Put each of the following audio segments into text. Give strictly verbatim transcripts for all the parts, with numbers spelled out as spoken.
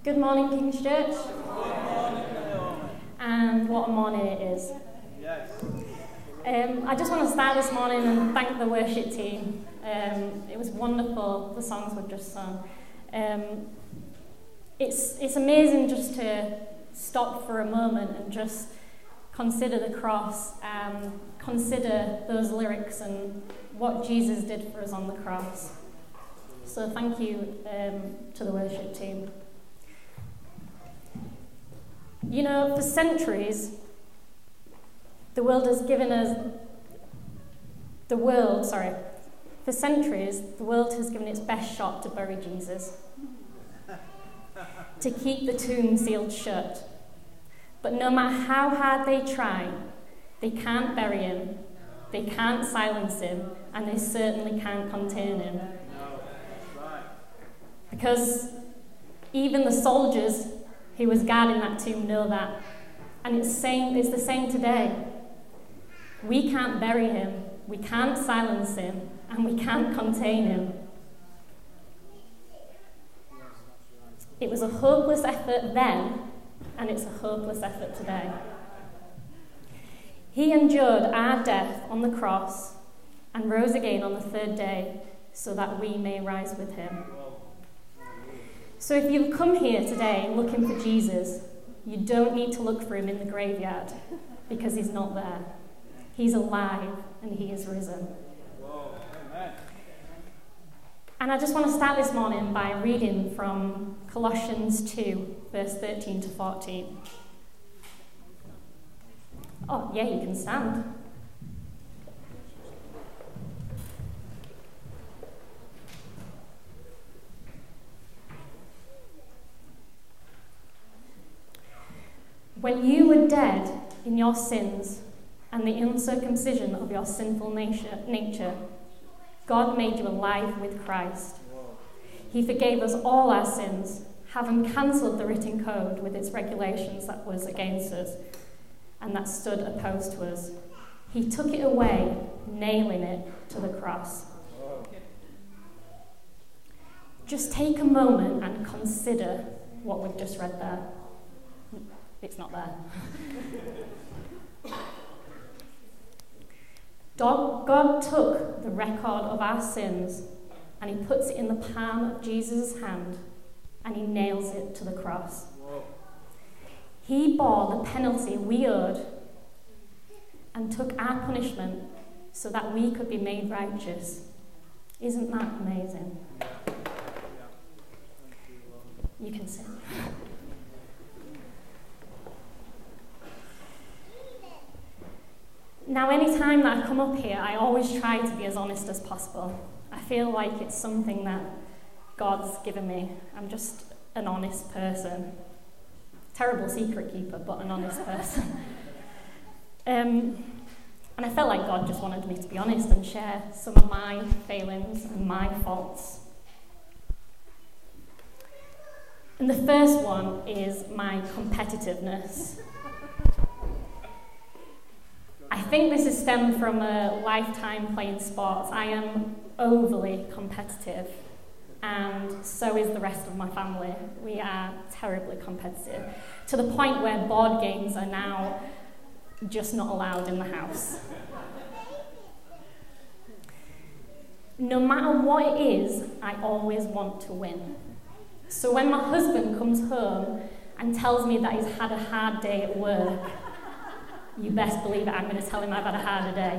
Good morning, King's Church. And what a morning it is. Yes. Um, I just want to start this morning and thank the worship team. Um, it was wonderful, the songs were just sung. Um, it's, it's amazing just to stop for a moment and just consider the cross, and consider those lyrics and what Jesus did for us on the cross. So thank you um, to the worship team. You know, for centuries, the world has given us, the world, sorry, for centuries, the world has given its best shot to bury Jesus, to keep the tomb sealed shut. But no matter how hard they try, they can't bury him, they can't silence him, and they certainly can't contain him. Because even the soldiers who was guarding that tomb know that. And it's, same, it's the same today. We can't bury him, we can't silence him, and we can't contain him. It was a hopeless effort then, and it's a hopeless effort today. He endured our death on the cross and rose again on the third day so that we may rise with him. So if you've come here today looking for Jesus, you don't need to look for him in the graveyard, because he's not there. He's alive and he is risen. Whoa. Amen. And I just want to start this morning by reading from Colossians two, verse thirteen to fourteen. Oh, yeah, you can stand. When you were dead in your sins and the uncircumcision of your sinful nature, God made you alive with Christ. He forgave us all our sins, having cancelled the written code with its regulations that was against us and that stood opposed to us. He took it away, nailing it to the cross. Just take a moment and consider what we've just read there. It's not there. God took the record of our sins and he puts it in the palm of Jesus' hand and he nails it to the cross. Whoa. He bore the penalty we owed and took our punishment so that we could be made righteous. Isn't that amazing? You can sit. Now, any time that I come up here, I always try to be as honest as possible. I feel like it's something that God's given me. I'm just an honest person. Terrible secret keeper, but an honest person. um, and I felt like God just wanted me to be honest and share some of my failings and my faults. And the first one is my competitiveness. I think this is stemmed from a lifetime playing sports. I am overly competitive, and so is the rest of my family. We are terribly competitive, to the point where board games are now just not allowed in the house. No matter what it is, I always want to win. So when my husband comes home and tells me that he's had a hard day at work, you best believe it, I'm going to tell him I've had a harder day.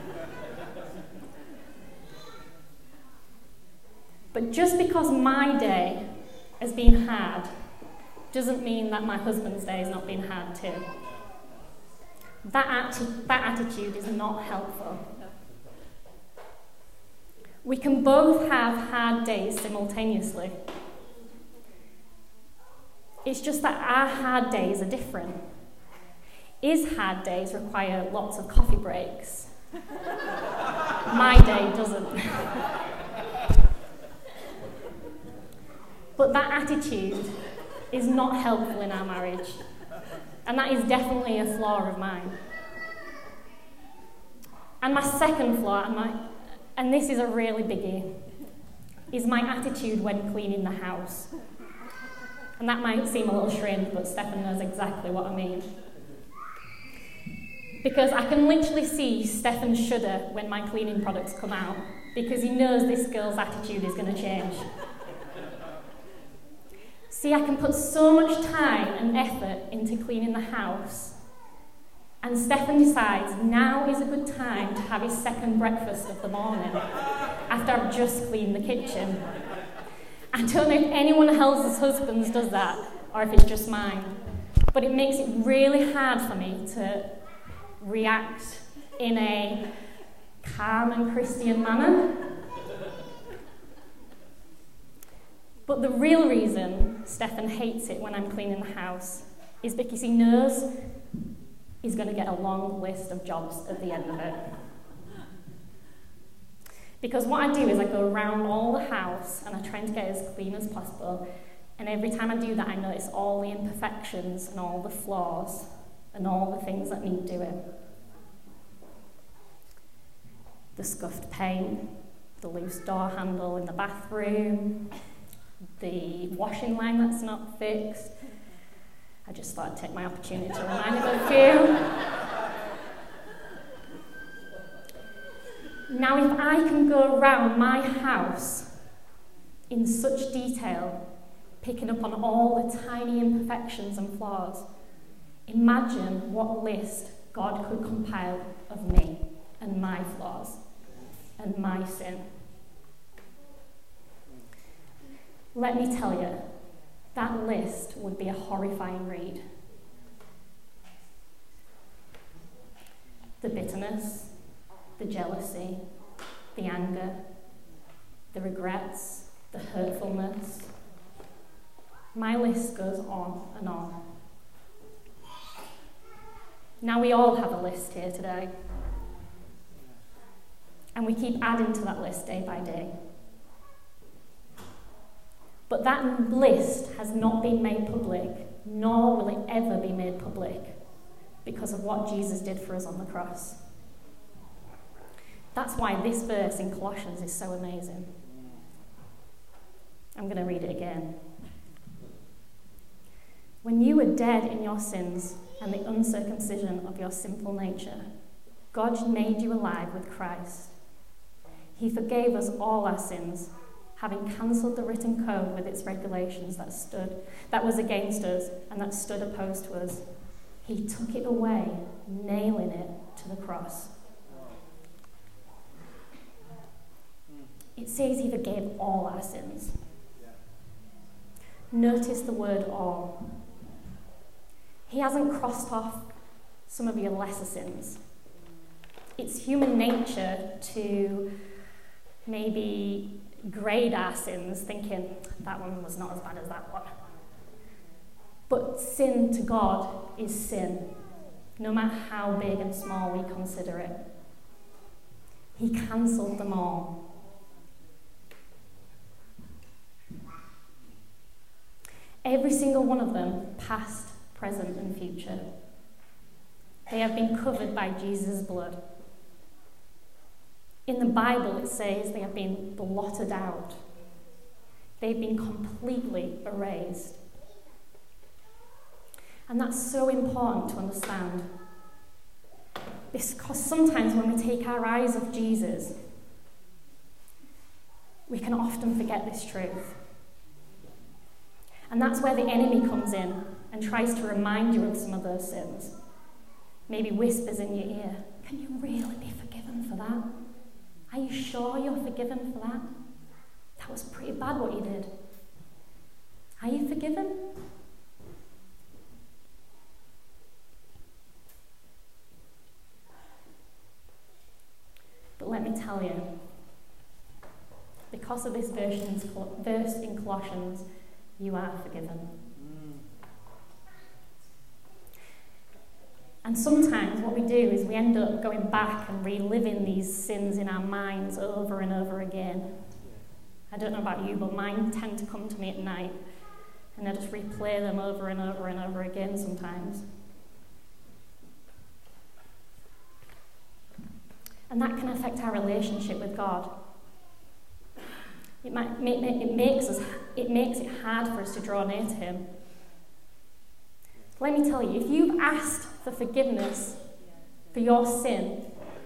But just because my day has been hard doesn't mean that my husband's day has not been hard too. That, atti- that attitude is not helpful. We can both have hard days simultaneously. It's just that our hard days are different. His hard days require lots of coffee breaks. My day doesn't. But that attitude is not helpful in our marriage. And that is definitely a flaw of mine. And my second flaw, and, my, and this is a really biggie, is my attitude when cleaning the house. And that might seem a little strange, but Stefan knows exactly what I mean. Because I can literally see Stefan shudder when my cleaning products come out, because he knows this girl's attitude is going to change. See, I can put so much time and effort into cleaning the house, and Stefan decides now is a good time to have his second breakfast of the morning after I've just cleaned the kitchen. I don't know if anyone else's husbands does that, or if it's just mine, but it makes it really hard for me to react in a calm and Christian manner. But the real reason Stefan hates it when I'm cleaning the house is because he knows he's going to get a long list of jobs at the end of it. Because what I do is I go around all the house and I try to get it as clean as possible, and every time I do that I notice all the imperfections and all the flaws and all the things that need doing. The scuffed paint, the loose door handle in the bathroom, the washing line that's not fixed. I just thought I'd take my opportunity to remind him of a few. Now, if I can go around my house in such detail, picking up on all the tiny imperfections and flaws, imagine what list God could compile of me and my flaws and my sin. Let me tell you, that list would be a horrifying read. The bitterness, the jealousy, the anger, the regrets, the hurtfulness. My list goes on and on. Now, we all have a list here today, and we keep adding to that list day by day. But that list has not been made public, nor will it ever be made public, because of what Jesus did for us on the cross. That's why this verse in Colossians is so amazing. I'm going to read it again. When you were dead in your sins and the uncircumcision of your sinful nature, God made you alive with Christ. He forgave us all our sins, having cancelled the written code with its regulations that stood, that was against us and that stood opposed to us. He took it away, nailing it to the cross. It says he forgave all our sins. Notice the word all. He hasn't crossed off some of your lesser sins. It's human nature to maybe grade our sins, thinking that one was not as bad as that one. But sin to God is sin, no matter how big and small we consider it. He cancelled them all. Every single one of them, past, present, and future. They have been covered by Jesus' blood. In the Bible, it says they have been blotted out. They've been completely erased. And that's so important to understand. Because sometimes when we take our eyes off Jesus, we can often forget this truth. And that's where the enemy comes in and tries to remind you of some of those sins. Maybe whispers in your ear, can you really be forgiven for that? Are you sure you're forgiven for that? That was pretty bad what you did. Are you forgiven? But let me tell you, because of this verse in Colossians, you are forgiven. Mm. And sometimes what we do is we end up going back and reliving these sins in our minds over and over again. I don't know about you, but mine tend to come to me at night, and I just replay them over and over and over again sometimes. And that can affect our relationship with God. It, might, it, makes us, it makes it hard for us to draw near to him. Let me tell you, if you've asked for forgiveness for your sin,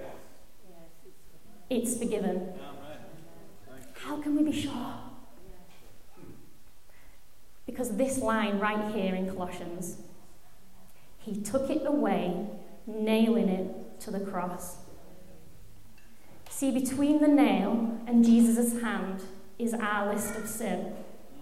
it's forgiven. How can we be sure? Because this line right here in Colossians, he took it away, nailing it to the cross. See, between the nail and Jesus' hand is our list of sin.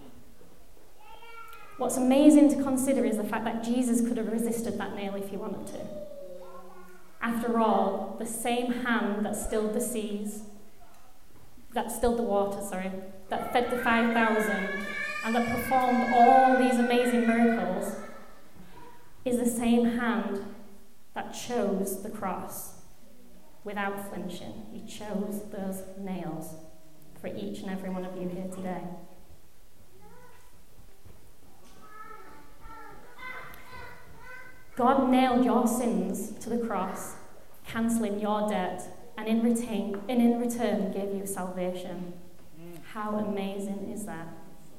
What's amazing to consider is the fact that Jesus could have resisted that nail if he wanted to. After all, the same hand that stilled the seas, that stilled the water, sorry, that fed the five thousand, and that performed all these amazing miracles, is the same hand that chose the cross without flinching. He chose those nails for each and every one of you here today. God nailed your sins to the cross, cancelling your debt, and in, retain, and in return gave you salvation. How amazing is that?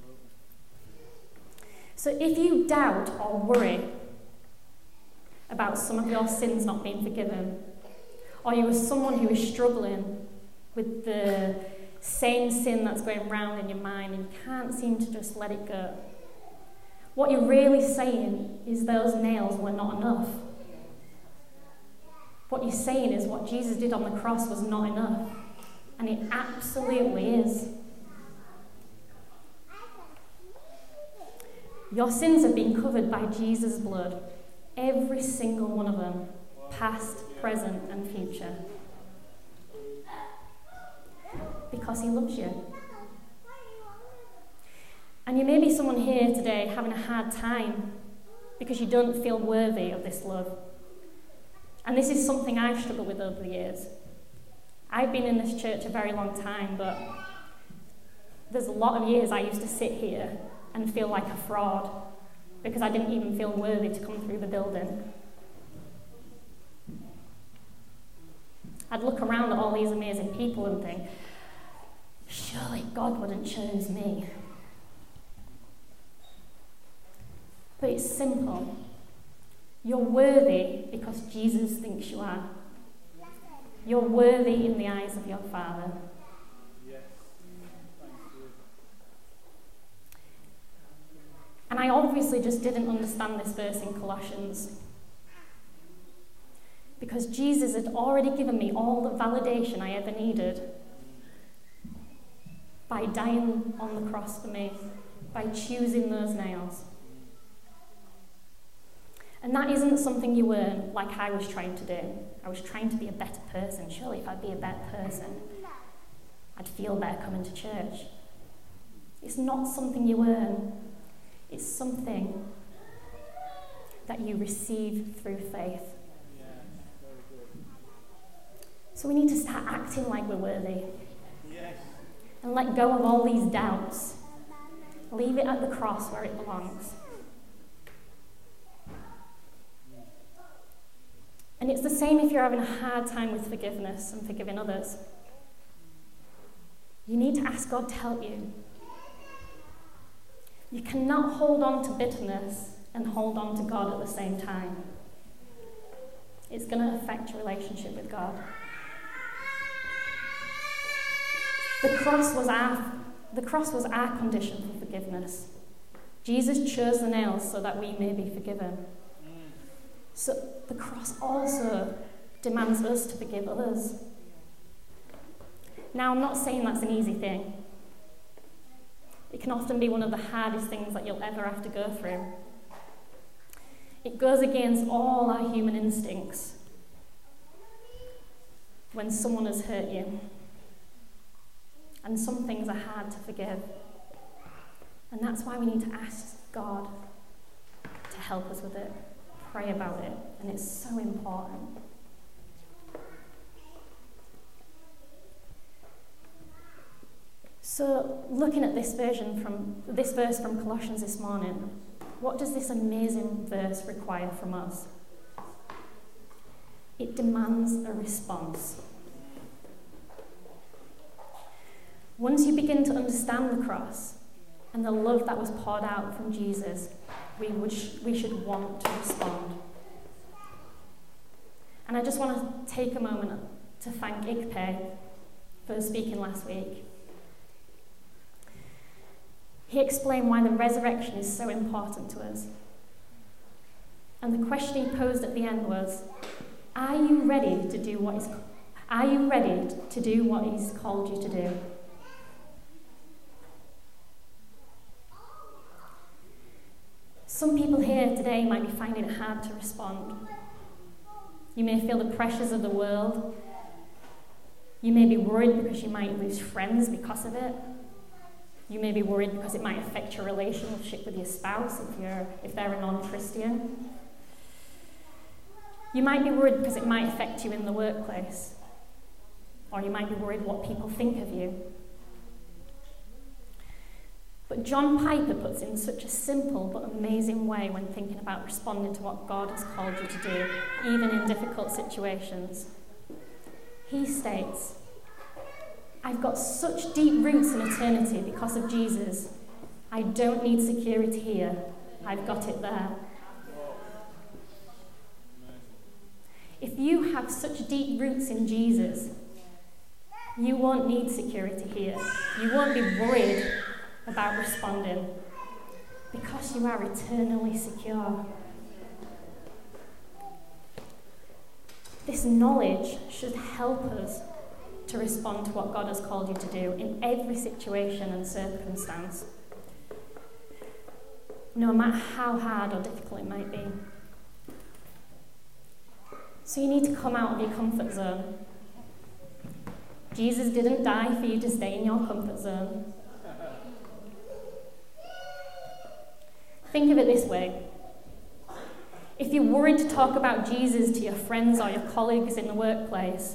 So if you doubt or worry about some of your sins not being forgiven, or you are someone who is struggling with the same sin that's going round in your mind and you can't seem to just let it go, what you're really saying is those nails were not enough. What you're saying is what Jesus did on the cross was not enough. And it absolutely is. Your sins have been covered by Jesus' blood. Every single one of them. Past, present, and future. Because he loves you. And you may be someone here today having a hard time because you don't feel worthy of this love. And this is something I've struggled with over the years. I've been in this church a very long time, but there's a lot of years I used to sit here and feel like a fraud because I didn't even feel worthy to come through the building. I'd look around at all these amazing people and think, surely God wouldn't choose me. But it's simple. You're worthy because Jesus thinks you are. You're worthy in the eyes of your Father. Yes. And I obviously just didn't understand this verse in Colossians. Because Jesus had already given me all the validation I ever needed by dying on the cross for me, by choosing those nails. And that isn't something you earn like I was trying to do. I was trying to be a better person. Surely if I'd be a better person, I'd feel better coming to church. It's not something you earn. It's something that you receive through faith. So we need to start acting like we're worthy. And let go of all these doubts. Leave it at the cross where it belongs. And it's the same if you're having a hard time with forgiveness and forgiving others. You need to ask God to help you. You cannot hold on to bitterness and hold on to God at the same time. It's going to affect your relationship with God. The cross was our, the cross was our condition for forgiveness. Jesus chose the nails so that we may be forgiven. So the cross also demands us to forgive others. Now, I'm not saying that's an easy thing. It can often be one of the hardest things that you'll ever have to go through. It goes against all our human instincts when someone has hurt you. And some things are hard to forgive. And that's why we need to ask God to help us with it. Pray about it, and it's so important. So, looking at this version from this verse from Colossians this morning, what does this amazing verse require from us? It demands a response. Once you begin to understand the cross and the love that was poured out from Jesus, we, would sh- we should want to respond. And I just want to take a moment to thank Igpe for speaking last week. He explained why the resurrection is so important to us. And the question he posed at the end was, are you ready to do what is, are you ready to do what he's called you to do? Some people here today might be finding it hard to respond. You may feel the pressures of the world. You may be worried because you might lose friends because of it. You may be worried because it might affect your relationship with your spouse if you're if they're a non-Christian. You might be worried because it might affect you in the workplace. Or you might be worried what people think of you. But John Piper puts it in such a simple but amazing way when thinking about responding to what God has called you to do, even in difficult situations. He states, I've got such deep roots in eternity because of Jesus. I don't need security here. I've got it there. If you have such deep roots in Jesus, you won't need security here. You won't be worried about responding because you are eternally secure. This knowledge should help us to respond to what God has called you to do in every situation and circumstance, no matter how hard or difficult it might be. So you need to come out of your comfort zone. Jesus didn't die for you to stay in your comfort zone. Think of it this way. If you're worried to talk about Jesus to your friends or your colleagues in the workplace,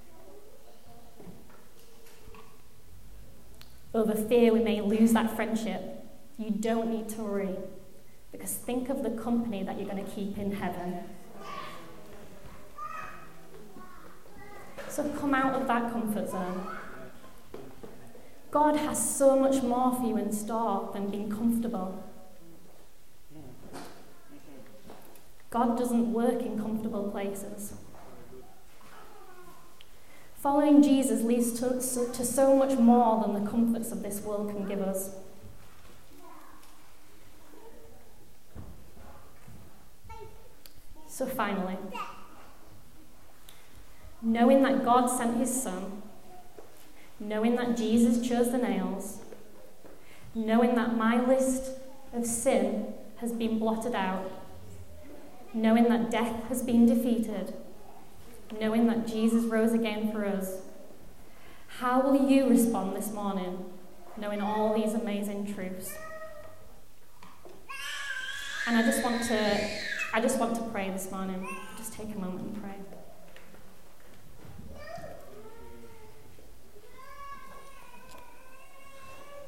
over fear we may lose that friendship, you don't need to worry, because think of the company that you're going to keep in heaven. So come out of that comfort zone. God has so much more for you in store than being comfortable. God doesn't work in comfortable places. Following Jesus leads to, to so much more than the comforts of this world can give us. So finally, knowing that God sent his Son, knowing that Jesus chose the nails, knowing that my list of sin has been blotted out, knowing that death has been defeated, knowing that Jesus rose again for us, how will you respond this morning, knowing all these amazing truths? And I just want to, I just want to pray this morning. Just take a moment and pray.